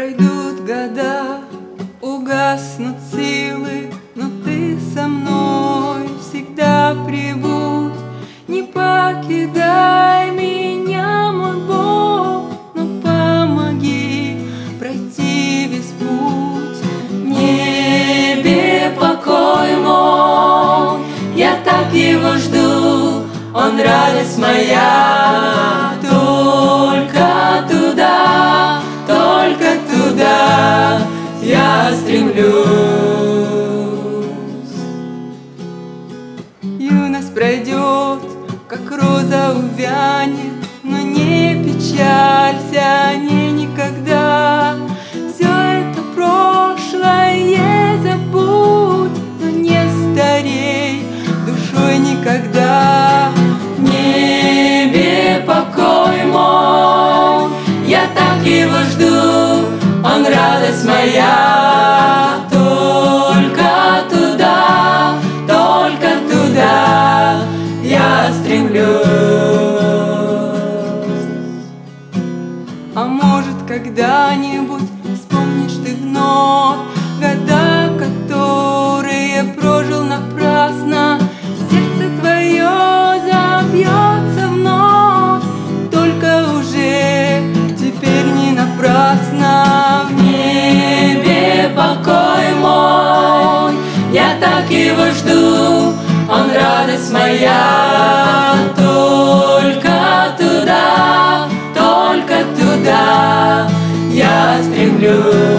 Пройдут года, угаснут силы, но ты со мной всегда прибудь. Не покидай меня, мой Бог, но помоги пройти весь путь. В небе покой мой, я так его жду, он радость моя. Только туда я стремлюсь. Юность пройдет, как роза увянет, но не печалься, не никогда. Все это прошлое забудь, но не старей душой никогда. В небе покой мой, я так его жду, он радость моя. Только туда я стремлюсь. А может, когда-нибудь вспомнишь ты вновь года, которые прожил напрасно. Сердце твое забьется вновь, только уже теперь не напрасно. В небе покой мой, я так его жду, он радость моя. Только туда я стремлюсь.